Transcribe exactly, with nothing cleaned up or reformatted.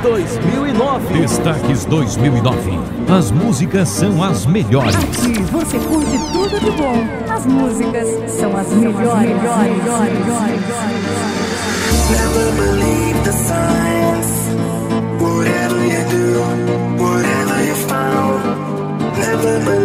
dois mil e nove. Destaques dois mil e nove. As músicas são as melhores. Aqui você curte tudo de bom. As músicas são as melhores. Never believe the signs. Whatever you do, whatever you found. Never believe